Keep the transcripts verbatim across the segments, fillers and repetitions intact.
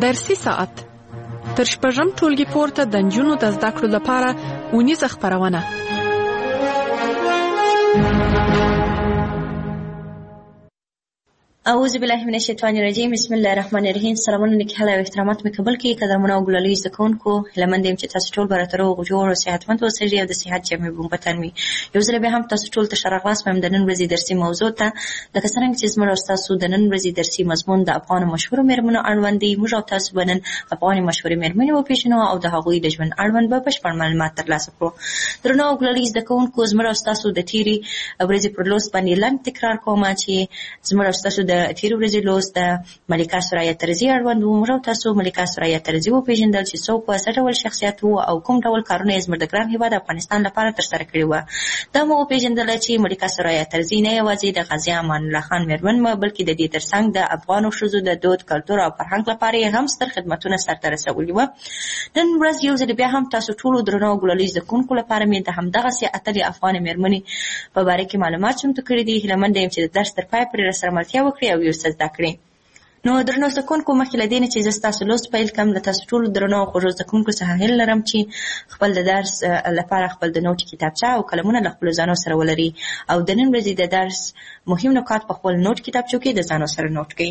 درسي ساعت تر شپږم ټولګي پورته د نجونو د زده کړو لپاره اونیزه خپرونه. اعوذ بالله من الشیطان الرجیم. بسم الله الرحمن الرحیم. سلامونه نکهاله او احترامات مې قبول کړئ. قدرمنه او ګلالي زده کوونکو، هیله مند یم چې تاسو ټول به راته روغ جوړ او صحتمند اوسئ او د صحت جامې به مو په تن وي. یو ځل بیا هم تاسو ټول ته ښه راغلاست وایم د نن ورځې درسي موضوع ته. لکه څرنګه چې زموږ او ستاسو د نن ورځې درسي مضمون د افغانو مشهورو مېرمنو اړوند دی. موږ او تاسو به نن افغاني مشهورې مېرمنې وپېژنو او د هغوی د ژوند اړوند به بشپړ معلومات ترلاسه کړو. درنو او ګلالي زده کوونکو، زموږ او ستاسو د تېرې ورځې پر لوست باندې لنډ تکرار کوم چې زموږ او ستاسو د تېرې ورځې لوست د ملکه ثریا طرزي اړوند و. موږ او تاسو ملکه ثریا طرزي وپېژندل چې څوک وه، څه ډول شخصیت و او کوم ډول کارونه یې زموږ د ګران هېواد افغانستان لپاره ترسره کړي وه. دا مو وپېژندله چې ملکه ثریا طرزي نه یوازې د غازي امان الله خان مېرمن وه، بلکې د دې ترڅنګ د افغانو ښځو د دود، کلتور او فرهنګ لپاره یې هم ستر خدمتونه سرته رسولي وه. نن ورځ یو ځل بیا هم تاسو ټولو درنو او ګلالي زده کوونکو لپاره مې د همدغسې اتلې افغانې مېرمنې په باره کې معلومات چمتو کړي دي. هیله منده یم چې د درس تر پایه پورې راسره ملتیا وکړئ او یو څه زده کړئ. نو درنو زده کوونکو، مخکې له دې نه چې زه ستاسو لوست پیل کړم، له تاسو ټولو درنو او خوږو زده کوونکو څخه هیله لرم چې خپل د درس لپاره خپل د نوټ کتابچه او قلمونه له خپلو ځانو سره ولري او د نن ورځې د درس مهم نکات په خپل نوټ کتابچو کې د ځانو سره نوټ کړئ.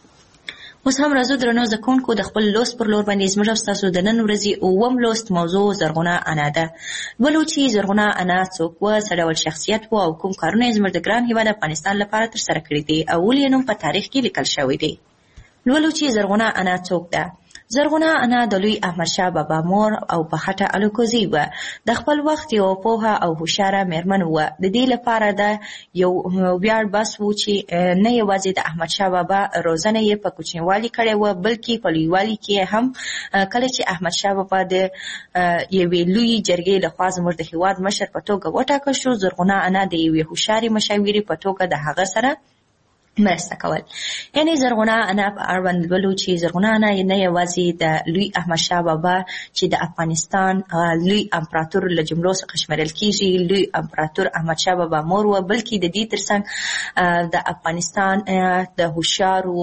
اوس هم راځو درنو زده کوونکو، د خپل لوست پر لور باندې زموږ او ستاسو د نن ورځې اووم لوست موضوع زرغونه انا ده. ولو چې زرغونه انا څوک وه، څه ډول شخصیت و او کوم کارونه یې زموږ د ګران هېواد افغانستان لپاره ترسره کړي دي او ولې یې نوم په تاریخ کې لیکل شوی دی. لولو چې زرغونه انا څوک ده. زرغونه انا د لوی احمدشاه بابا مور او په خټه الوکوزي وه. د خپل وخت یوه پوهه او هوښیاره مېرمن وه. د دې لپاره ده یو ویاړ بس و چې نه یوازې د احمدشاه بابا روزنه یې په کوچنیوالي کړې وه، بلکې په لویوالي کې هم کله چې احمدشاه بابا د یوې لویې جرګې لخوا زموږ د هېواد مشر په توګه وټاکل شو، زرغونه انا د یوې هوښیارې مشاورې په توګه د هغه سره مرسته کول. یعنې زرغونه انا په اړوند لولو چې زرغونه انا نه یوازې د لوی احمدشاه بابا چې د افغانستان لوی امپراتور له جملو څخه شمیرل کېږي، لوی امپراتور احمدشاه بابا مور وه، بلکې د دې ترڅنګ د افغانستان د هوښیارو،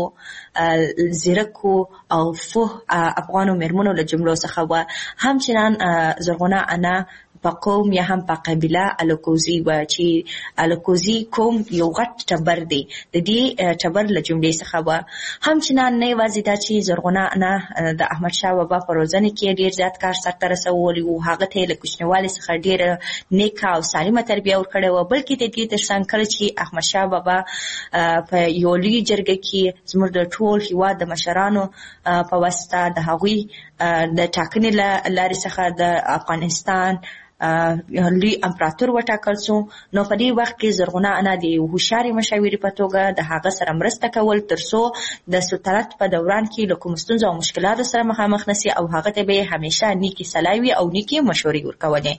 زیرکو او فوه افغانو مېرمنو له جملو څخه وه. همچنان زرغونه انا په قوم یا هم په قبیله الوکوزي وه چې الوکوزي قوم یو غټ ټبر دی، د دې ټبر له جملې څخه وه. همچنان نه یوازې دا چې زرغونه انا د احمدشاه بابا په روزنه کې ډېر زیات کار سرته رسولی و، هغه ته یې له کوچنیوالي څخه ډېره نیکه او سالمه تربیه ورکړې وه، بلکې د دې ترڅنګ کله چې احمدشاه بابا په یو لوی جرګه کې زموږ د ټول هېواد د مشرانو په واسطه د هغوی د ټاکنې له لارې څخه د افغانستان لوی امپراتور وټاکل سو، نو په دې وخت کې زرغونه انا د یو هوښیارې مشاورې په توګه د هغه سره مرسته کول تر څو د سلطنت په دوران کې له کومو ستونزو او مشکلاتو سره مخامخ نسي او هغه ته به یې همیشه نیکې صلاحي وي او نیکې مشورې ورکولې.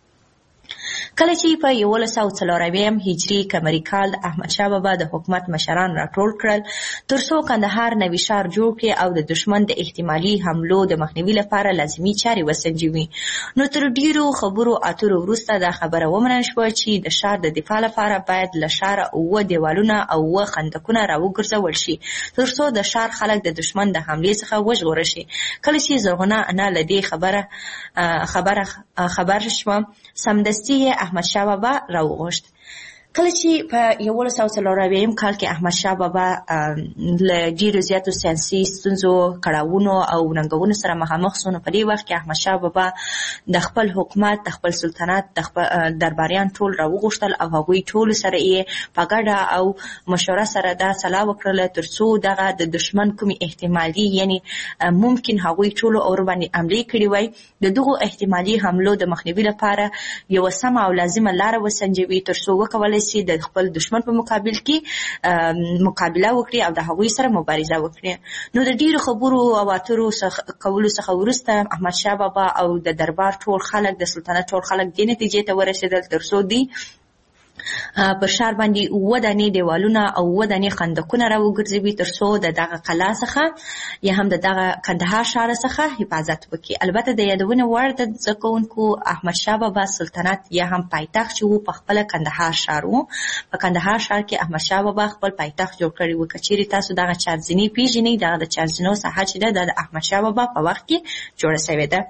کله چې په یولس سوه څلور اویایم هجري قمري کال د احمدشاه بابا د حکومت مشران راټول کړل تر څو کندهار نوي ښار جوړ کړي او د دښمن د احتمالي حملو د مخنیوي لپاره لازمي چارې وسنجوي. نو تر ډیرو خبرو اترو وروسته دا خبره ومنل شوه چې د ښار د دفاع لپاره باید له ښاره اووه دیوالونه او اووه خندقونه راوګرځول شي تر څو د ښار خلک د دښمن د حملې څخه وژغورل شي. کله چې زرغونه انا له دې خبره خبره خبر شوه، سمدستي یې احمدشاه بابا راوغوښت. کله چې په یولس سوه څلور اویایم کال کې احمدشاه بابا له ډېرو زیاتو سیاسي ستونزو، کړاوونو او ننګونو سره مخامخ سو، نو په دې وخت کې احمدشاه بابا د خپل حکومت، د خپل سلطنت د درباریان ټول راوغوښتل او هغوی ټولو سره یې په ګډه او مشوره سره دا سلا وکړله تر څو دغه د دښمن کومې احتمالي یعنې ممکن هغوی ټولو اور باندې حملې کړي وای، د دغو احتمالي حملو د مخنیوي لپاره یوه سمه او لازمه لاره وسنجوي تر څو وکولی سي د خپل دښمن په مقابل کې مقابله وکړي او د هغوی سره مبارزه وکړي. نو د ډیرو خبرو او اترو کولو څخه وروسته احمدشاه بابا او د دربار ټول خلک، د سلطنت ټول خلک دې نتیجې ته ورسېدل تر څو دوی پر شار باندې اووه دانې دیوالونه او اووه دانې خندقونه راوګرځوي تر څو د دغه قلا څخه یا هم د دغه کندهار ښار څخه حفاظت وکړي. البته د یادونې وړ د زده کوونکو احمدشاه بابا سلطنت یا هم پایتخت چې و په خپله کندهار ښار و. په کندهار ښار کې احمدشاه بابا خپل پایتخت جوړ کړی و. که چیرې تاسو دغه چارزینې پیژنئ، دغه د چارزینو ساحه چې ده دا د احمدشاه بابا په وخت کې جوړه شوې ده.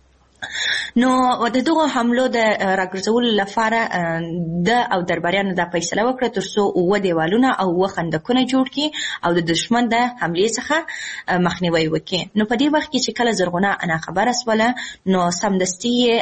نو د دغو حملو د راګرځولو لپاره د او درباریانو دا فیصله وکړه تر څو اووه دیوالونه او اووه خندقونه جوړ کړي او د دشمن د حملې څخه مخنیوی وکړي. نو په دې وخت کې چې کله زرغونه انا خبره سوله نو سمدستي یې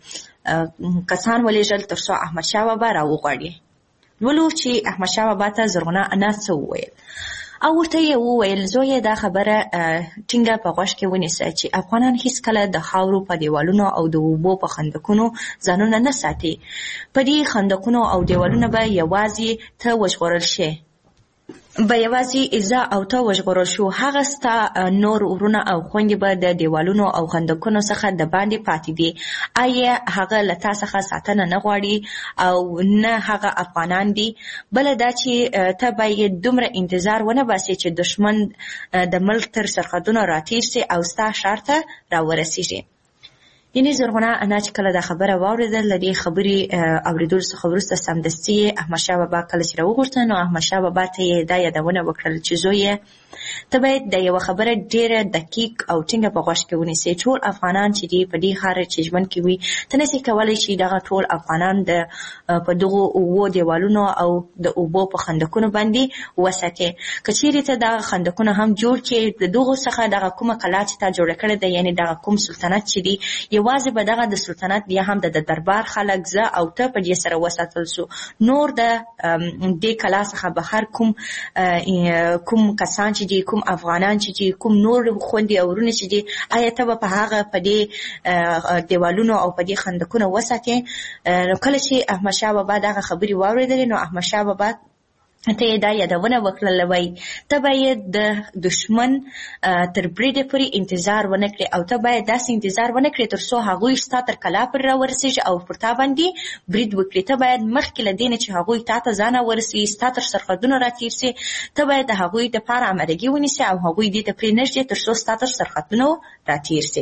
کسان ولېږل تر څو احمدشاه بابا راوغواړي. ولو چې احمدشاه بابا ته زرغونه انا څه وویل او ورته یې وویل زویه دا خبره ټینګه په غوږ کې ونیسه چې افغانان هیڅکله د خاورو په دیوالونو او د اوبو په خندقونو ځانونه نه ساتي. په دې خندقونو او دیوالونو به یوازې ته وژغورل شې به یوازې زه او ته وژغورل شو. هغه ستا نور ورونه او خویندې به د دیوالونو او خندقونو څخه د باندې پاتې دي. آیا هغه له تا څخه ساتنه نه غواړي او نه هغه افغانان دي؟ بله دا چې ته باید دومره انتظار ونه باسې چې دشمن د ملک تر سرحدونو راتیر سي او ستا ښار ته راورسیږي. یعنې زرغونه انا چې کله دا خبره واورېدل له دې خبرې اورېدلو څخه وروسته سمدستي یې احمدشاه بابا کله چې راوغوښته نو احمدشاه بابا ته یې دا یادونه وکړل چې زویه ته باید د یوه خبره ډېره دقیق او ټینګه په غوږ کې ونیسې. ټول افغانان چې دي په دې ښار چې ژوند کې وي ته نسې کولی چې دغه ټول افغانان د په دغو اوو دیوالونو او د اوبو په خندقونو باندې وساتې. که چیرې ته دغه خندقونه هم جوړ کړې د دغو څخه دغه کومه قلا چې تا جوړه کړې ده یعنې دغه کوم سلطنت چې دي یوازې به دغه د سلطنت یا هم د دربار خلک زه او ته په دې سره وساتل سو. نور د دې کلا څخه بهر کوم کوم کسان چې دي کوم افغانان چې دي کوم نور خویندې او ورونه چې دي آیا ته به په هغه په دې دیوالونو او په دې خندقونو وساتې؟ نو کله چې احمدشاه بابا دغه خبرې واورېدلې نو احمدشاه بابا ته یې دا یادونه وکړله وای ته باید د دشمن تر بریده پورې انتظار ونه کړې او ته باید داسې انتظار ونه کړې تر څو هغوی ستا تر کلا پورې راورسېږي او پر تا باندې برید وکړي. ته باید مخکې له دې نه چې هغوی تا ته ځان راورسي ستا تر سرحدونو راتېر سي ته باید د هغوی دپاره امادګي ونیسې او هغوی دې ته پرېنږدې تر څو ستا تر سرحدونو راتېر سي.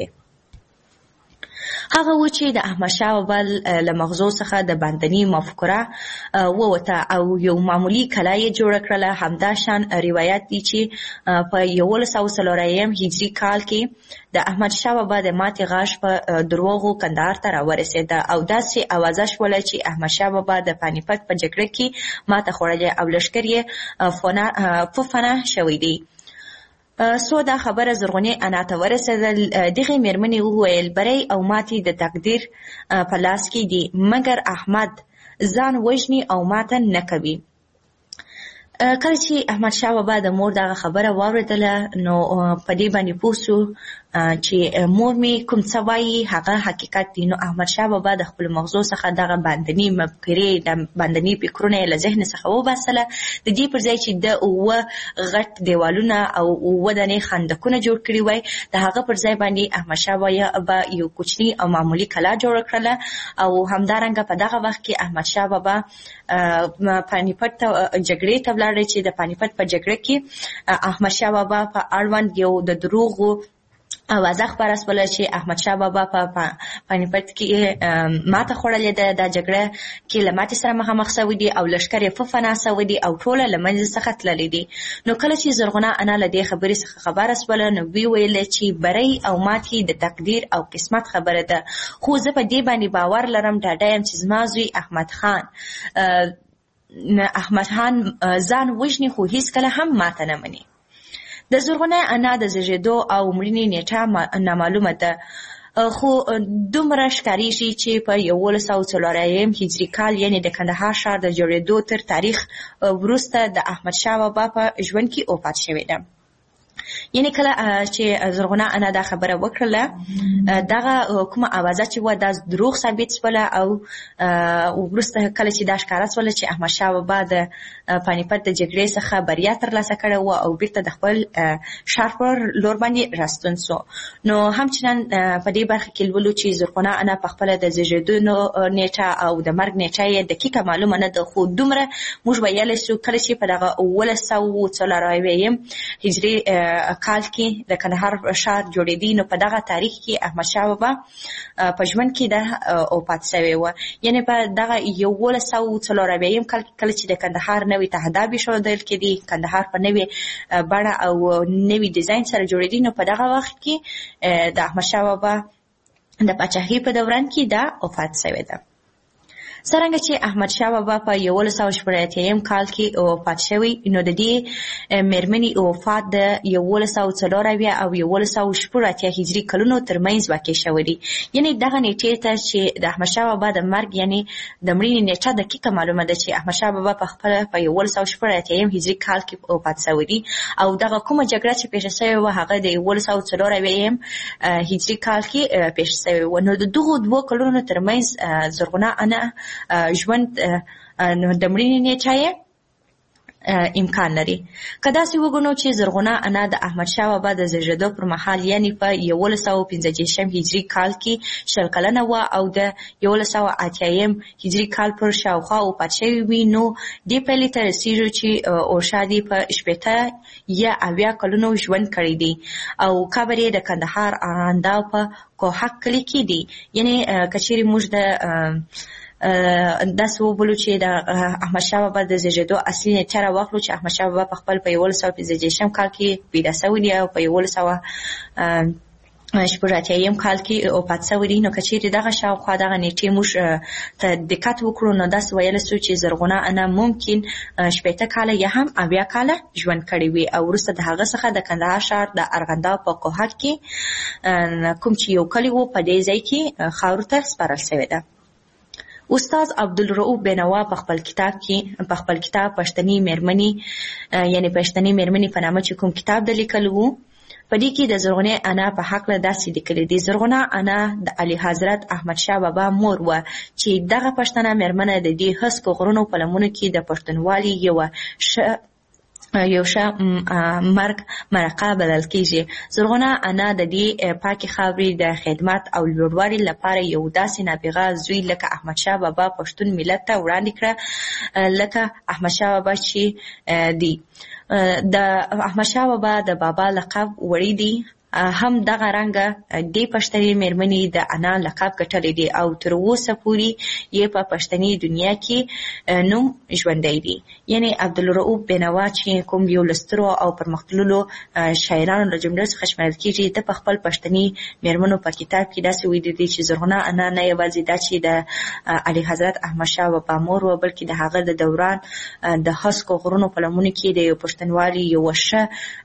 هغه و چې د احمدشاه بابا له مغزو څخه د باندني مفکوره ووته او یو معمولي کلا یې جوړه کړله. همدا شان روایت دی چې په یولس سوه څلور اویایم هجري کال کې د احمدشاه بابا د ماتې غاښ په دروغو کندهار ته راورسېده او داسې اوازه شوله چې احمدشاه بابا د پانیپت په جګړه کې ماته خوړلې او لښکر یې فنا شوی دی. سو دا خبره زرغونې انا ته ورسېدل. دغې مېرمنې وویل بری او ماتې د تقدیر په لاس کې دي مګر احمد ځان وژني او ماته نه کوي. کله چې احمدشاه بابا د مور دغه خبره واورېدله نو په دې باندې پوه سو چې مور مې کوم څه وایي هغه حقیقت دی. نو احمدشاه بابا د خپلو مغزو څخه دغه باندني مفکرې د باندني فکرونه یې له ذهن څخه وباسله. د دې پر ځای چې د اووه غټ دیوالونه او اووه دانې خندقونه جوړ کړي وای د هغه پر ځای باندې احمدشاه بابا یو کوچني او معمولي کلا جوړه کړله او همدارنګه په دغه وخت کې احمدشاه بابا پانیپت ته جګړې ته ولاړی چې د پانیپت په جګړه کې احمدشاه بابا په اړوند یو د دروغو اوازه خپره سوله چې احمدشاه بابا په پانیپت کې ماته خوړلې ده. دا جګړه کې له ماتې سره مخامخ سوي دي او لښکر یې فنا سوي دي او ټوله له منځه څخه تللي دي. نو کله چې زرغونه انا له دې خبرې څخه خبره سوله نو وی ویله چې بری او ماتې د تقدیر او قسمت خبره ده خو زه په دې باندې باور لرم ډاډه یم چې زما زوی احمد خان احمد خان ځان وژني خو هیڅکله هم ماته نه مني. د زرغونه انا د زیږېدو او مړینې نیټه نامعلومه ده خو دومره ښکارېږي چې په یولس سوه څلور اویایم هجري کال یعنې د کندهار ښار د جوړېدو تر تاریخ وروسته د احمدشاه بابا په ژوند کې وفات شوې ده. یعنی کله چې زرغونه انا دا خبره وکړله دغه کومه اوازه چې و دا دروغ ثابت شوله او وروسته کله چې دا ښکاره شوله چې احمدشاه بابا د پانیپت د جګړې څخه بریا ترلاسه کړې وه او بیرته د خپل ښار پر لور باندې راستون سو. نو همچنان په دې برخه کې لولو چې زرغونه انا په خپله د زیږېدو نیټه او د مرګ نیټه یې دقیقه معلومه نه ده، خو دومره موږ ویلی شو کله چې په دغه اوولس سوه څلور اویایم هجري کال کې د کندهار ښار جوړېدی، نو په دغه تاریخ کې احمدشاه بابا په ژوند کې د وفات شوی و. یعنې په دغه یولس سوه څلور اویایم کال کې کله چې د کندهار نوی تهداب ایښودل کېدی، کندهار په نوې بڼه او نوي ډیزاین سره جوړېدی، نو په دغه وخت کې د احمدشاه بابا د پاچاهۍ په دوران کې دا وفات شوی ده. څرنګه چې احمدشاه بابا په یولس سوه شپږ اتیایم کال کې وفات شوی، نو د دې مېرمنې وفات د یولس سوه څلور اویا او یولس سوه شپږ اتیا هجري کلونو ترمنځ واقع شوی دی. یعنې دغه نیټې ته چې د احمدشاه بابا د مرګ یعنې د مړینې نیټه دقیقه معلومه ده چې احمدشاه بابا په خپله په یولس سوه شپږ اتیایم هجري کال کې وفات شوی دی، او دغه کومه جګړه چې پیښه شوې وه هغه د یولس سوه څلور اویایم هجري کال کې پیښه شوې وه. نو د دغو دوو کلونو ترمنځ زرغونه انا ژوند د مړینې نیټه یې امکان لري. که داسې وګڼو چې زرغونه انا د احمدشاه بابا د زیږېدو پر مهال یعنې په یولس سوه پنځه دېرشم هجري کال کې شل کلنه وه او د یولس سوه اتیایم هجري کال پر شاوخوا وفات شوې وي، نو دې پایلې ته رسېږو چې اورشادي په شپېته یا اویا کلونو ژوند کړی دی او قبر یې د کندهار ارغنداو په کوهک کلي کې دی. یعنې که چیرې موږ د داسې وبولو چې د احمدشاه بابا د زیږېدو اصلي نیټه راواخلو چې احمدشاه بابا په خپل په یولس سوه پنځه دېرشم کال کې پیدا شوی دی او په یولس سوه شپږ اتیایم کال کې وفات شوی دی، نو که چیرې دغه شاوخوا دغه نیټې موږ ته دقت وکړو نو داسې ویلی شو چې زرغونه انا ممکن شپېته کاله یا هم اویا کاله ژوند کړی وي او وروسته د هغه څخه د کندهار ښار د ارغنداو په کوهک کې کوم چې یو کلی و په دې ځای کې خاورو ته سپارل شوې ده. استاد عبدالرؤف بینوا په خپل کتاب کې په خپل کتاب پښتني مېرمنې یعنې پښتني مېرمنې په نامه چې کوم کتاب د لیکلو و، په دې کې د زرغونې انا په هکله داسې لیکلي دي: زرغونه انا د اعلی حضرت احمدشاه بابا مور وه چې دغه پښتنه مېرمنه د دې هسکو غرونو په لمنو کې د پښتونوالي یوه ښه یو ښه مرګ مرقه بلل کېږي. زرغونه انا د دې پاکې خاورې د خدمت او لوړوالي لپاره یو داسې نابغه زوی لکه احمدشاه بابا پښتون ملت ته وړاندې کړه لکه احمدشاه بابا چې دی. د احمدشاه بابا د بابا لقب وړی دی، هم دغه رنګه دې پښتني مېرمنې د انا لقب ګټلی دی او تر اوسه پورې یې په پښتني دنیا کې نوم ژوندی دی. یعنې عبدالرؤف بینوا چې کوم یو له سترو او پرمختللو شاعرانو له جملې څخه شمېرل کېږي، د په خپل پښتني مېرمنو په کتاب کې داسې ویلي دی چې زرغونه انا نه یوازې دا چې د اعلی حضرت احمدشاه بابا مور وه، بلکې د هغه د دوران د هسکو غرونو په لمنو کې د یو پښتونوالي یوه ښه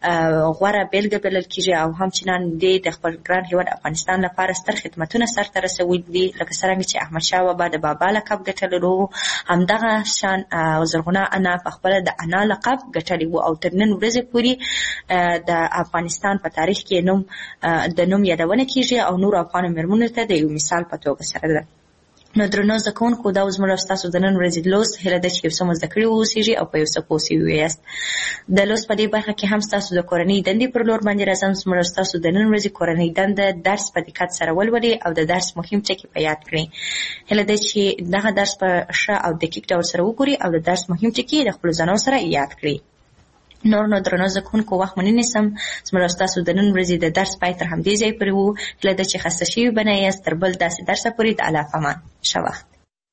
غوره بېلګه بلل کېږي او هم چې نن دی د خپل ګران هېواد افغانستان لپاره ستر خدمتونه سرته رسولي دي. لکه څرنګه چې احمدشاه بابا د بابا لقب ګټلی و، همدغه شان زرغونه انا په خپله د انا لقب ګټلی و او تر نن ورځې پورې د افغانستان په تاریخ کې نوم د نوم یادونه کېږي او نورو افغانو مېرمنو ته د یو مثال په توګه سره ده. نو درنو زده کوونکو، دا زموږ او ستاسو د نن ورځې لوست هیله ده چې یو څه مو زده کړي واوسېږي او په یو څه پوه سوي یاست. د لوست په دې برخه کې هم ستاسو د کورنۍ دندې پر لور باندې راځم. زموږ او ستاسو د نن ورځې کورنۍ دنده درس په دقت سره ولولئ او د درس مهم ټکي په یاد کړئ. هیله ده چې دغه درس په ښه او دقیق ډول سره وګورئ او د درس مهم ټکي د خپلو ځانونو سره یاد کړئ. نور نو درنو زده کوونکو، وخت مو نه نیسم. زموږ او ستاسو د نن ورځې د درس پای تر همدې ځای پورې و. هیله ده چې خسته شوي به نه یاست. تر بل داسې درسه پورې د الله په امان. ښه وخت.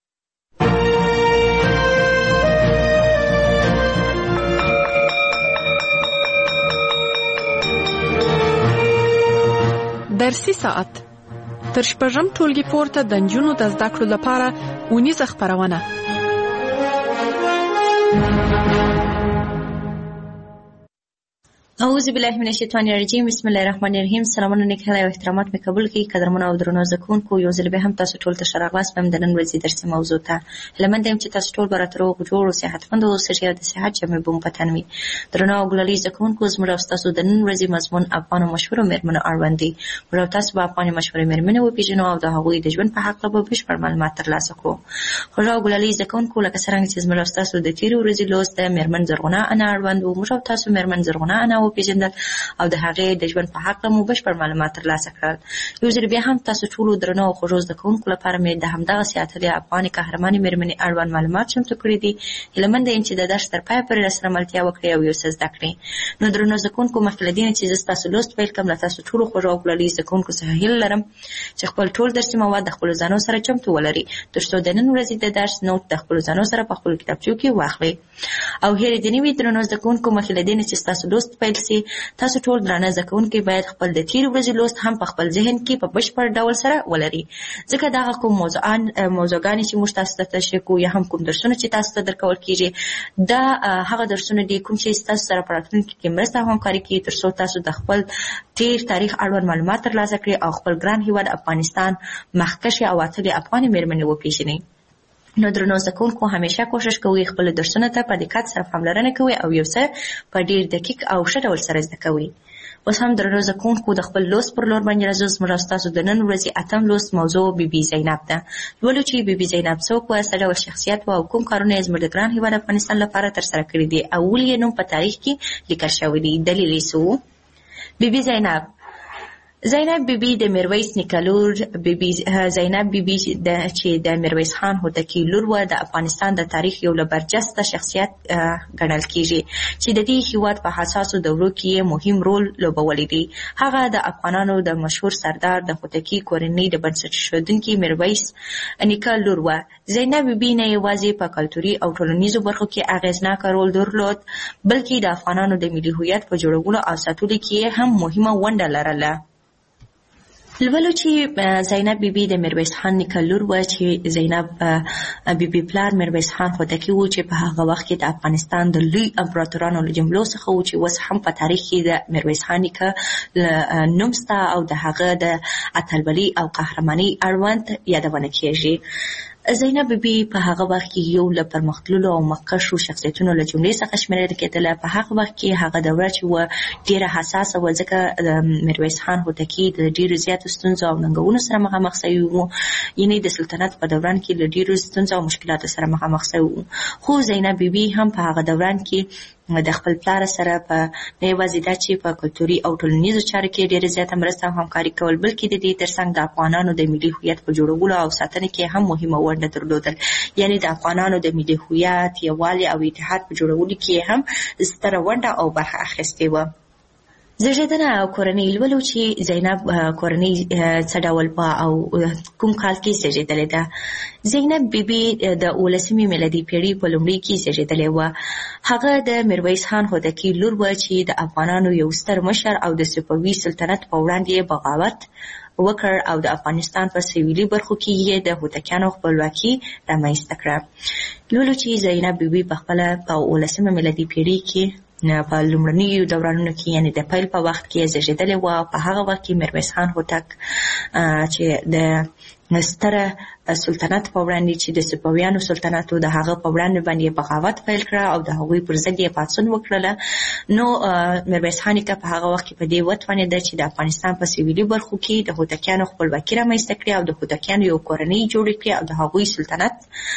درسي ساعت تر شپږم ټولګي پورته د نجونو د زده کړو لپاره اونیزه خپرونه. اعوذ بالله من الشیطان الرجیم بسم الله الرحمن الرحیم. سلامونه نیک هیله او احترامات مې قبول کړئ. قدرمنو او درنو زده کوونکو، یو ځل بیا هم تاسو ټول ته ښه راغلاست په د نن ورځې درسي موضوع ته. هیله مند یم چې تاسو ټول به راته روغ جوړ او صحتمند اوسئ او د صحت جامې به مو په تن وي. درنو او ګلالي زده کوونکو، زموږ او ستاسو د نن ورځې مضمون افغان او مشهورو مېرمنو اړوند دی. موږ او تاسو به افغاني مشهورې مېرمنې وپېژنو او د هغوی د ژوند په هکله به بشپړ معلومات ترلاسه کړو. خوږو او ګلالي زده کوونکو، لکه څرنګه چې زموږ او ستاسو د تېرې ورځې لوست د مېرمن زرغونه انا اړوند و، موږ او تاسو مېرمن زرغونه انا وپېژندل او د هغې د ژوند په هکله مو بشپړ معلومات ترلاسه کړل. یو ځل بیا هم تاسو ټولو درنو او خوږو زده کوونکو لپاره مې د همدغسې اتلې افغاني قهرمانې مېرمنې اړوند معلومات چمتو کړي دي. هیله منده یم چې د درس تر پایه پورې راسره ملتیا وکړئ او یو څه زده کړئ. نو درنو زده کوونکو، مخکې له دې نه چې زه ستاسو لوست پیل کړم، له تاسو ټولو خوږو او ګلالي زده کوونکو څخه هیله لرم چې خپل ټول درسي مواد د خپلو ځانو سره چمتو ولرئ، تر څو د نن ورځې د درس نوټ د خپلو ځانو سره په خپلو کتابچو کې واخلئ. او هیرې دې نه وي درنو زده کوونکو، مخکې له دې نه چې ستاسو لوست پیل سي، تاسو ټول درانه زده کوونکي باید خپل د تېرې ورځې لوست هم په خپل ذهن کې په بشپړ ډول سره ولري، ځکه دغه کوم موضوعان موضوعګانې چې موږ تاسو ته تشریح کوو یا هم کوم درسونه چې تاسو ته درکول کېږي، دا هغه درسونه دي کوم چې ستاسو سره په راتلونکي کې مرسته او همکاري کوي، تر څو تاسو د خپل تېر تاریخ اړوند معلومات ترلاسه کړئ او خپل ګران هېواد افغانستان مخکښې او اتلې افغانې مېرمنې وپېژنئ. نو درنو زده کوونکو، همیشه کوشش کوئ خپل درسونه ته په دقت سره پاملرنه کوئ او یو څه په ډېر دقیق او ښه ډول سره زده کوئ. اوس هم درنو زده کوونکو، د خپل لوست پر لور باندې راځو. زموږ او ستاسو د نن ورځې اتم لوست موضوع بي بي زینب ده. لولو چې بي بي زینب څوک وه، څه ډول شخصیت وه او کوم کارونه یې زموږ د ګران هېواد افغانستان لپاره ترسره کړي دي او ولې یې نوم په تاریخ کې لیکل شوی دی. دلیل یې څه و؟ بي بي زینب زینب بیبي د میرویس نیکه لور. بیبي زینب بیبي چې د میرویس خان هوتکي لور وه، د افغانستان د تاریخ یو له برجسته شخصیت ګڼل کېږي چې د دې هېواد په حساسو دورو کې یې مهم رول لوبولی دی. هغه د افغانانو د مشهور سردار د هوتکي کورنۍ د بنسټ ایښودونکي میرویس نیکه لور وه. زینب بیبي نه یوازې په کلتوري او ټولنیزو برخو کې اغېزناکه رول درلود، بلکې د افغانانو د ملي هویت په جوړولو او ساتلو کې هم مهمه ونډه لرله. لولو چې زینب بیبي د میرویس خان نیکه لور وه، چې زینب بیبي پلار میرویس خان هوتکي و، چې په هغه وخت کې د افغانستان د لوی امپراتورانو له جملو څخه و، چې اوس هم په تاریخ کې د میرویس خان نیکه نوم شته او د هغه د اتلولۍ او قهرمانۍ اړوند یادونه کېږي. زینب بیبي په هغه وخت کې یو له پرمختللو او مخکښو شخصیتونو له جملې څخه شمیرل کېدله. په هغه وخت کې هغه دوره چې وه ډېره حساسه وه، ځکه د میرویس خان هوتکي د ډېرو زیاتو ستونزو او ننګونو سره مخامخ سوي وو، یعنې د سلطنت په دوران کې له ډېرو ستونزو او مشکلاتو سره مخامخ سوي وو. خو زینب بیبي هم په هغه دوران کې د خپل پلار سره په نه یوازې دا چې په کلتوري او ټولنیزو چارو کې ډېره زیاته مرسته او همکاري کول، بلکې د دې ترڅنګ د افغانانو د ملي هویت په جوړولو او ساتنه کې هم مهمه ونډه درلودل. یعنې د افغانانو د ملي هویت، یووالي او اتحاد په جوړولو کې هم ستره ونډه او برخه اخیستې وه. زیږېدنه او کورنۍ. لولو چې زینب کورنۍ څه ډول وه او کوم کال کې زیږېدلې ده. زینب بیبي د اولسمې میلادي پېړۍ په لومړۍ کې زیږېدلې وه. هغه د میرویس خان هوتکي لور وه چې د افغانانو یو ستر مشر او د صفوي سلطنت په وړاندې بغاوت وکړ او د افغانستان په سویلي برخو کې یې د هوتکیانو خپلواکي رامنځته کړه. لولو چې زینب بیبي په خپله په اولسمه میلادي پېړۍ کې په لومړنیو دورانونو کې، یعنې د پیل په وخت کې زیږېدلې وه. په هغه وخت کې میرویس خان هوتک چې د ستره سلطنت په وړاندې چې د صفویانو سلطنت و، د هغه په وړاندې باندې بغاوت پیل کړه او د هغوی پر ضد یې پاڅون وکړله. نو میرویس خان نیکه په هغه وخت کې په دې وتوانېده چې د افغانستان په سویلي برخو کې د هوتکیانو خپلواکي رامنځته کړي او د هوتکیانو یو کورنۍ جوړه کړي او د هغوی سلطنت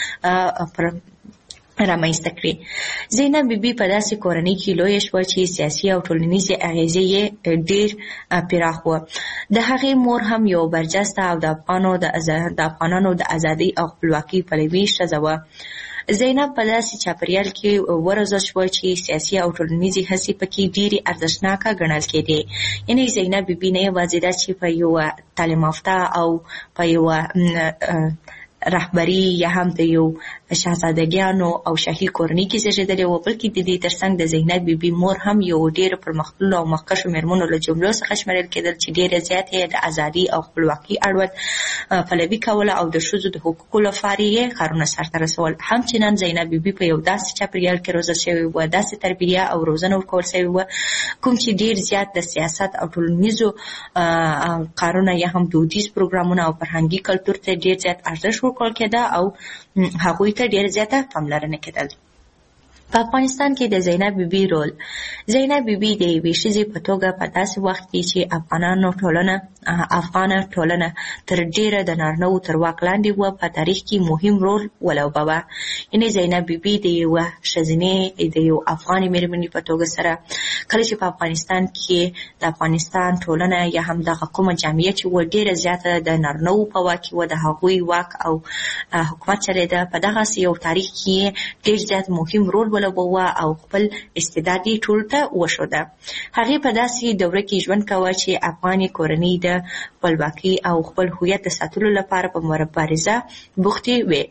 پر رامنځته کړي. زینب بیبي په داسې کورنۍ کې لویه شوه چې سیاسي او ټولنیزې اغېزې یې ډېر پراخ وه. د هغې مور هم یو برجسته او د افغانو د افغانانو د ازادۍ او خپلواکۍ پلوي ښځه وه. زینب په داسې چاپریال کې وروزل شوه چې سیاسي او ټولنیزې هڅې پکې ډېرې ارزښتناکه ګڼل کېدې. یعنې زینب بیبي نه یوازې دا چې په یوه تعلیم یافته او په یوه رهبري یا هم د یو شاهزادګیانو او شاهي کورنۍ کې زیږېدلې وه، بلکې د دې ترڅنګ د زینب بیبي مور هم یو ډېر پرمختللو او مخکښو مېرمنو له جملو څخه شمېرل کېدل چې ډېره زیاته یې د ازادي او خپلواکۍ اړوند پلوي کوله او د ښځو د حقوقو لپاره یې کارونه سرته رسول. همچنان زینب بیبي په یو داسې چاپېریال کې روزل شوې وه، داسې تربیه او روزنه ورکول شوې وه کوم چې ډېر زیات د سیاست او ټولنیزو کارونه یا هم دودیز پروګرامونه او فرهنګي کلتور ته ډېر زیات ارزښت ورکول کېده او هغوی ته ډېر زیاته پاملرنه کېدل. په افغانستان کې د زینب بیبي رول. زینب بیبي د یوې ښځې په توګه په داسې وخت کې چې افغانانو ټولنه افغانه ټولنه تر ډېره د نارینه‌وو تر واک لاندې وه، په تاریخ کې مهم رول ولوباوه. یعنې زینب بیبي د یوه ښځینې د یو افغانې مېرمنې په توګه سره کله چې په افغانستان کې د افغانستان ټولنه یا هم دغه کومه جامعه چې وه ډېره زیاته د نارینه‌وو په واک کې وه، د هغوی واک او حکومت چلېده، په دغسې یو تاریخ کې ډېر زیات مهم رول ولوباوه او خپل استعداد یې ټولو ته وښوده. هغې په داسې دوره کې ژوند کوه چې افغانې کورنۍ د خپلواکۍ او خپل هویت د ساتلو لپاره په مبارزه بوختې وې.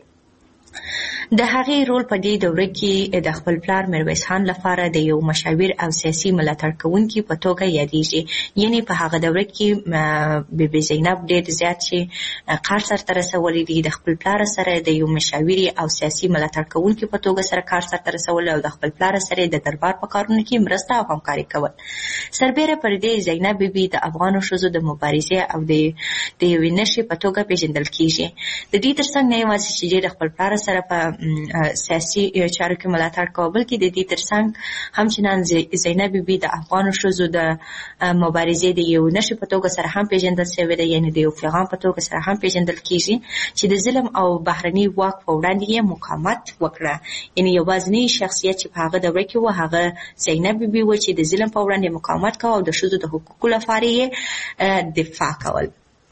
د هغې رول په دې دوره کې د خپل پلار میرویس خان لپاره د یو مشاور او سیاسي ملاتړ کوونکي په توګه یادېږي. یعنې په هغه دوره کې بیبي زینب ډېر زیات چې کار سرته رسولی دی، د خپل پلار سره د یو مشاوري او سیاسي ملاتړ کوونکي په توګه سره کار سرته رسول او د خپل پلار سره د دربار په کارونو کې مرسته او همکاري کول. سربیره پر دې زینب بیبي د افغانو ښځو د مبارزې او د د یوې نښې په توګه پیژندل کېږي. د دې ترڅنګ نه یوازې چې د خپل پلار سره په سیاسي چارو کې ملاتړ کوه، بلکې د دې ترڅنګ همچنان زینب بیبي د افغانو ښځو د مبارزې د یو نښې په توګه سره هم پیژندل شوې ده، یعنې د یو پیغام په توګه سره هم پیژندل کېږي چې د ظلم او بهرني واک په وړاندې یې مقاومت وکړه. یعنې یوازینی شخصیت چې په هغه دوره کې وه هغه زینب بیبي وه چې د ظلم په وړاندې مقاومت کوه او د ښځو د حقوقو لپاره یې دفاع کول.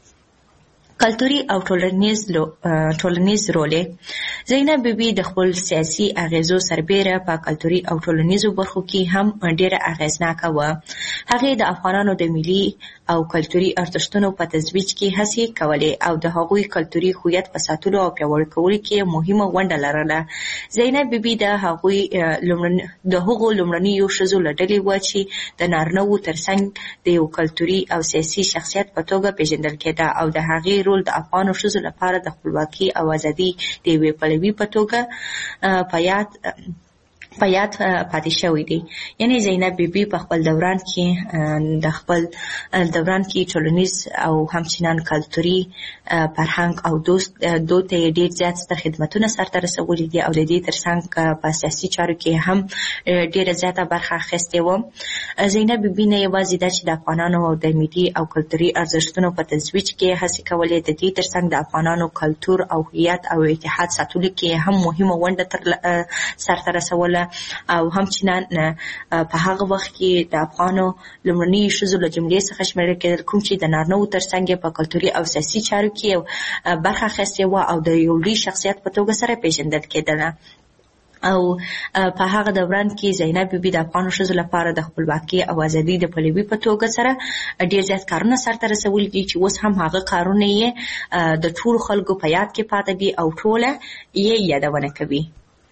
کلتوري او ټولنیز ټولنیز رول. زینب بیبي د خپل سیاسي اغیزو سربیره په کلتوري او ټولنیزو برخو کې هم ډېره اغیزناکه وه. هغې د افغانانو د ملي او کلتوري ارزښتونو په ترویج کې هڅې کولې او د هغوی کلتوري هویت په ساتلو او پیاوړي کولو کې مهمه ونډه لرله. زینب بیبي د هغوی د هغو لومړنیو ښځو له ډلې وه چې د نارینه‌وو ترڅنګ د یو کلتوري او سیاسي شخصیت په توګه پیژندل کېده او د هغې رول د افغانو ښځو لپاره د خپلواکۍ او ازادۍ د یوې پلوي په توګه په یاد په یاد پاتې شوی دی. یعنې زینب بیبي په خپل دوران کې د خپل دوران کې ټولنیز او همچنان کلتوري فرهنګ او دوست دود ته یې ډېر زیات ستر خدمتونه سرته رسولي دي او د دې ترڅنګ په سیاسي چارو کې هم ډېره زیاته برخه اخیستې وه. زینب بیبي نه یوازې دا چې د افغانانو د ملي او کلتوري ارزښتونو په ترویج کې هڅې کولې، د دې ترڅنګ د افغانانو کلتور او هویت او اتحاد ساتلو کې هم مهمه ونډه سرته رسوله او همچنان په هغه وخت کې د افغانو لومړني ښځو له جملې څخه شمېرل کېدل کوم چې د نارینه‌وو ترڅنګ په کلتوري او سیاسي چارو کې برخه اخیستې وه او د یو لوی شخصیت په توګه سره پیژندل کېدله. او په هغه دوران کې زینب بیبي د افغانو ښځو لپاره د خپلواکۍ او ازادۍ د پلوي په توګه سره ډېر زیات کارونه سرته رسولي دي چې اوس هم هغه کارونه یې د ټولو خلکو په یاد کې پاتې دي او ټوله یې یادونه کوي.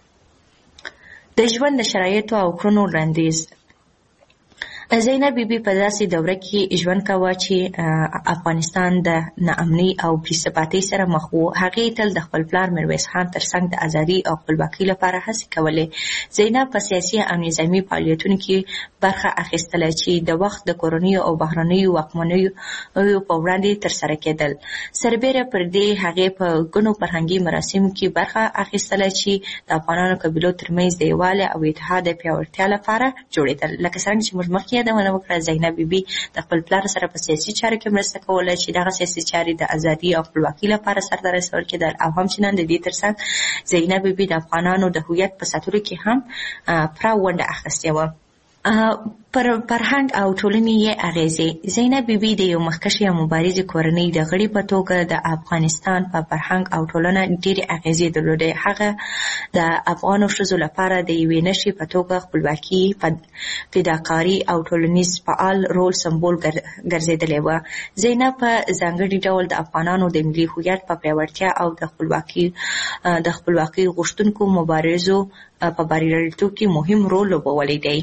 د ژوند د شرایطو او کړنو وړاندیز. زینب بیبي په داسې دوره کې ژوند کاوه چې افغانستان د ناامنۍ او بېثباتۍ سره مخ و. هغې تل د خپل پلار میرویس خان ترڅنګ د ازادۍ او خپلواکۍ لپاره هڅې کولې. زینب په سیاسي او نظامي فعالیتونو کې برخه اخیستله چې د وخت د کورنیو او بهرنیو واکمنیو په وړاندې ترسره کېدل. سربیره پر دې هغې په ګڼو فرهنګي مراسمو کې برخه اخیستله چې د افغانانو قبیلو ترمنځ د یووالي او اتحاد د پیاوړتیا لپاره جوړېدل. لکه څرنګه چې موږ مخکې یادونه وکړه، زینب بیبي د خپل پلار سره په سیاسي چارو کې مرسته کوله چې دغه سیاسي چارې د ازادۍ او خپلواکۍ لپاره سرته رسول کېدل او همچنان د دې ترڅنګ زینب بیبي د افغانانو د هویت په ساتلو کې هم پوره ونډه اخیستې وه. پر فرهنګ او ټولنې یې اغیزې. زینب بیبي د یو مخکښې او مبارزې کورنۍ د غړي په توګه د افغانستان په فرهنګ او ټولنه ډېرې اغیزې درلودې. هغه د افغانو ښځو لپاره د یوې نښې په توګه خپلواکي، فداکاري او ټولنیز فعال رول سمبول ګرځېدلې وه. زینب په ځانګړي ډول د افغانانو د ملي هویت په پیاوړتیا او د خپلواکي د خپلواکۍ غوښتونکو مبارزو په بریالیتوب کې مهم رول لوبولی دی.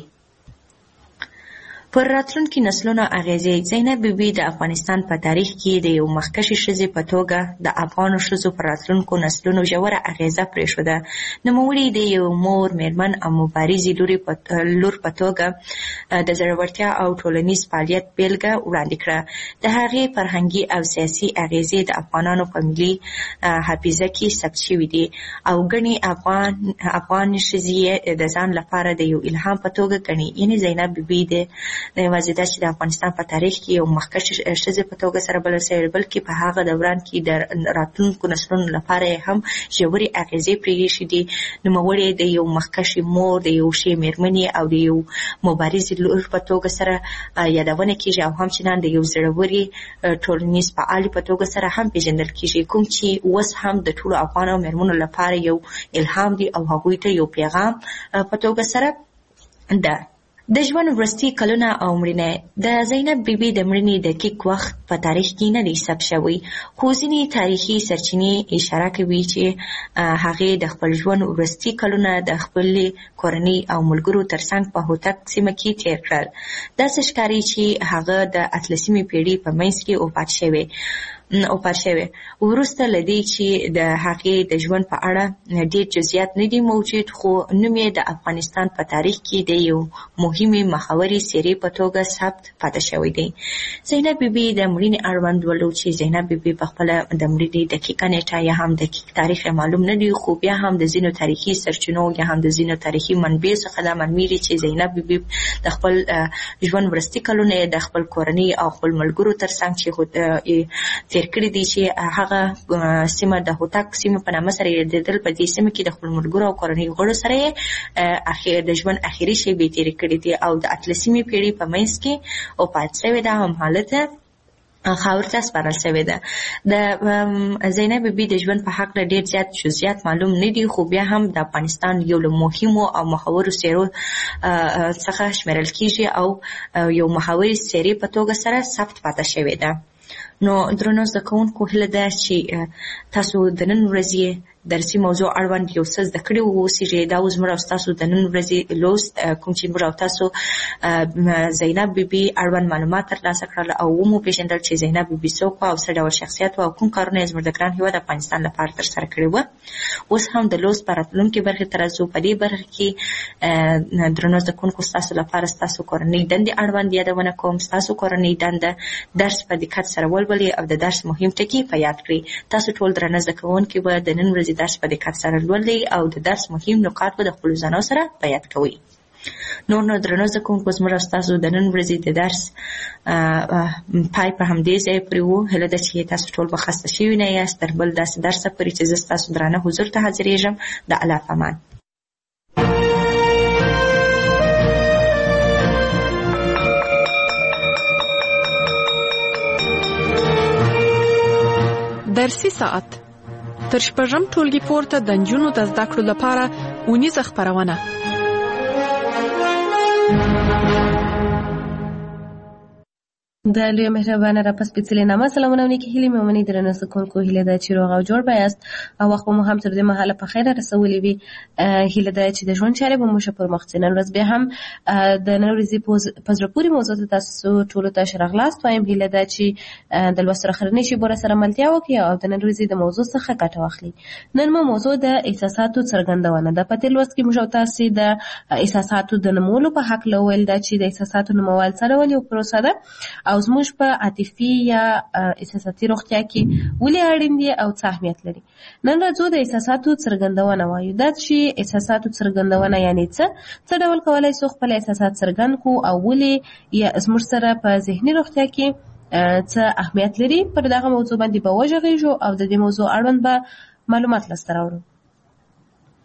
پر راتلونکي نسلونو اغیزې. زینب بیبي د افغانستان په تاریخ کې د یو مخکښې ښځې په توګه د افغانو ښځو پر راتلونکو نسلونو ژوره اغیزه پرېښوده. نوموړې د یو مور، مېرمن او مبارزې لور په توګه د زړورتیا او ټولنیز فعالیت بیلګه وړاندې کړه. د هغې فرهنګي او سیاسي اغیزې د افغانانو په ملي حافظه کې ثبت شوي دي او ګڼې افغان افغان ښځې د ځان لپاره د یو الهام په توګه ګڼي. یعنې زینب بیبي د نه یوازې دا چې د افغانستان په تاریخ کې یو مخکښې ښځې په توګه سره بلل شوې، بلکې په هغه دوران کې د راتلونکو نسلونو لپاره یې هم ژورې اغیزې پرېښې دي. نوموړې د یو مخکښې مور، د یو ښې مېرمنې او د یو مبارزې لور په توګه سره یادونه کېږي او همچنان د یو زړورې ټولنیز فعالې په توګه سره هم پېژندل کېږي، کوم چې اوس هم د ټولو افغانو مېرمنو لپاره یو الهام دی او هغوی ته یو پیغام په توګه سره ده. د ژوند وروستي کلونه او مړینه. د زینب بیبي د مړینې دقیق وخت په تاریخ کې نه دی ثبت شوی، خو ځینې تاریخي سرچینې اشاره کوي چې هغې د خپل ژوند وروستي کلونه د خپلې کورنۍ او ملګرو ترڅنګ په هوتک سیمه کې تېر کړل. داسې ښکاري چې هغه د اتلسمې پېړۍ په منځ کې وفات شوی وفات شوی وروسته له دې چې د هغې د ژوند په اړه ډېر جزئیات نه دي موجود، خو نوم یې د افغانستان په تاریخ کې د یو مهمې مخورې څېرې په توګه ثبت پاتې شوی دی. زینب بیبي د مړینې اړوند ولو چې زینب بیبي په خپله د مړینې دقیقه نیټه یا هم دقیق تاریخ معلوم نه دی، خو بیا هم د ځینو تاریخي سرچینو یا هم د ځینو تاریخي منبعو څخه دا معلومیږي چې زینب بیبي د خپل ژوند وروستي کلونه د خپل کورنۍ او خپل ملګرو ترڅنګ چې تیر کړي دي چې هغه سیمه د هوتک سیمه په نامه سره یادېدل. په دې سیمه کې د خپل ملګرو او کورنۍ غړو سره یې اخر د ژوند اخري شېبې تېرې کړي دي او د اتلسمې پېړۍ په منځ کې وفات شوې ده. هم حالت خاورو ته سپارل شوې ده. د زینب بیبي د ژوند په هکله ډېر زیات جزئیات معلوم نه دي، خو بیا هم د افغانستان یو له مهمو او محورو څېرو څخه شمېرل کېږي او یو محوري څېرې په توګه سره ثبت پاتې شوې ده. نو درنو زده کوونکو، هیله ده چې تاسو د نن ورځې درسي موضوع اړوند یو څه زده کړي واوسئ. دا اوس موږ او تاسو د نن ورځې لوست کوم چې موږ او تاسو زینب بیبي اړوند معلومات ترلاسه کړل او ومو پېژندل چې زینب بیبي څوک وه او څه ډول شخصیت وه او کوم کارونه یې زموږ د ګران هېواد افغانستان لپاره ترسره کړي وه. اوس هم د لوست په راتلونکې برخې ته راځو. په دې برخه کې درنو زده کوونکو، ستاسو لپاره ستاسو کورنۍ دندې اړوند یادونه کوم. ستاسو کورنۍ دنده درس په دقت سره ولولئ او د درس مهم ټکي په یاد کړئ. تاسو ټول درنه زده کوونکي به د نن ورځې درس په دقت سره لولئ او د درس مهم نقاط به د خپلو ځانو سره په یاد کوئ. نور نو درنو زده کوونکو، زموږ او ستاسو د نن ورځې د درس پای په همدې ځای پورې و. هیله ده چې تاسو ټول به خسته شوي نه یاست. تر بل داسې درسه پورې چې زه ستاسو درانه حضور ته حاضرېږم، د الله په امان. درسي ساعت تر شپږم ټولګي پورته د نجونو د زده کړو لپاره اونیزه خپرونه. د لوی مهربانه را پس سپېڅلې نامه سلامونه او نیکې هیلې مې ومنئ. درنو زده کوونکو، هیله ده چې روغ او جوړ به یاست او وخت به مو هم تر دې مهاله په خیره رسولی وي. هیله ده چې د ژوند چارې به مو ښه پر مخ ځي. نن ورځ بیا هم د نن ورځې په زړه پورې موضوع ته تاسو ټولو ته ښه راغلاست وایم. هیله ده چې د لوستو اخرنۍ شېبو راسره ملتیا وکړي او د نن ورځې د موضوع څخه ګټه واخلي. نن مو موضوع د احساساتو څرګندونه ده. په تېر لوست کې موږ او تاسې د احساساتو د نومولو په هکله وویل ده چې د احساساتو نومول څه ډول یو پروسه ده او زموږ په عاطفي یا احساساتي روغتیا کې ولې اړین دي او څه اهمیت لري. نن راځو د احساساتو څرګندونه وایو. دا چې احساساتو څرګندونه یعنې څه څه ډول کولی شو خپل احساسات څرګند کړو او ولې یا زموږ سره په ذهني روغتیا کې څه اهمیت لري. پر دغه موضوع باندې به وغږېږو او د دې موضوع اړوند به معلومات لاسته راوړو.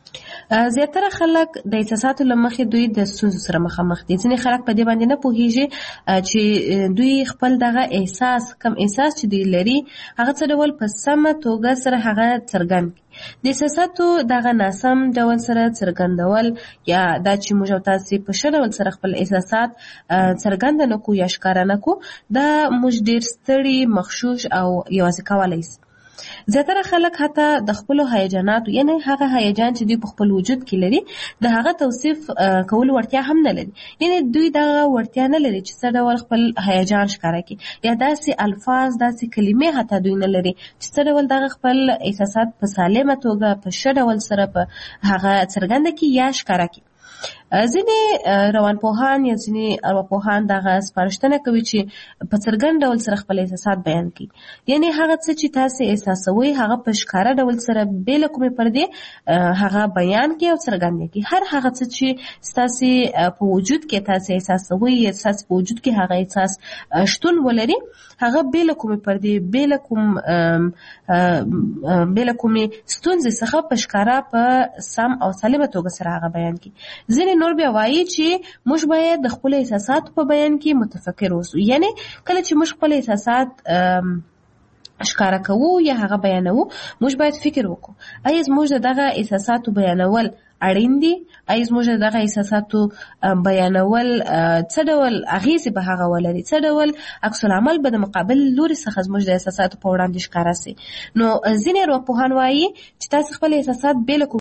زیاتره خلک د احساساتو له مخې دوی د ستونزو سره مخامخ دي. ځینې خلک په دې باندې نه پوهېږي چې دوی خپل دغه احساس کم احساس چې دوی لري هغه څه ډول په سمه توګه سره هغه څرګند کړي. د احساساتو دغه ناسم ډول سره څرګندول یا دا چې موږ او تاسې په ښه ډول سره خپل احساسات څرګنده نه کړو یا ښکاره نه کړو، دا موږ ډېر ستړي، مغشوش او یوازې کولی شي. زیاتره خلک حتی د خپلو هیجاناتو یعنی هغه هیجان چې دوی په خپل وجود کې لري د هغه توصیف کولو وړتیا هم نه لري. یعنی دوی دغه وړتیا نه لري چې څه ډول خپل هیجان ښکاره کړي، یا داسې الفاظ داسې کلمې حتی دوی نه لري چې څه ډول دغه خپل احساسات په سالمه توګه په ښه ډول سره په هغه څرګنده کړي یا ښکاره کړي. ځینې روانپوهان یا ځینې ارواپوهان دغه سپارښتنه کوي چې په څرګند ډول سره خپل احساسات بیان کړي، یعنی هغه څه چې تاسې احساسوي هغه په ښکاره ډول سره بې له کومې پردې هغه بیان کړي او څرګند کړي. هر هغه څه چې ستاسې په وجود کې تاسې احساسوي یا ستاسې په وجود کې هغه احساس شتون ولري هغه بې له کومې پردې بې له کوم بې له کومې ستونزې څخه په ښکاره په سم او سالمه توګه سره هغه بیان کړي. ځینې نور بیا وایي چې موږ باید د خپلو احساساتو په بیان کې متفکر اوسو، یعنی کله چې موږ خپل احساسات ښکاره کوو یا هغه بیانوو موږ باید فکر وکړو آیا زموږ د دغه احساساتو بیانول اړین دي، آیا زموږ د دغه احساساتو بیانول څه ډول اغیزې به هغه ولري، څه ډول عکس العمل به د مقابل لوري څخه زموږ د احساساتو په وړاندې ښکاره سي. نو ځینې ارواپوهان وایي چې تاسې خپل احساسات بې له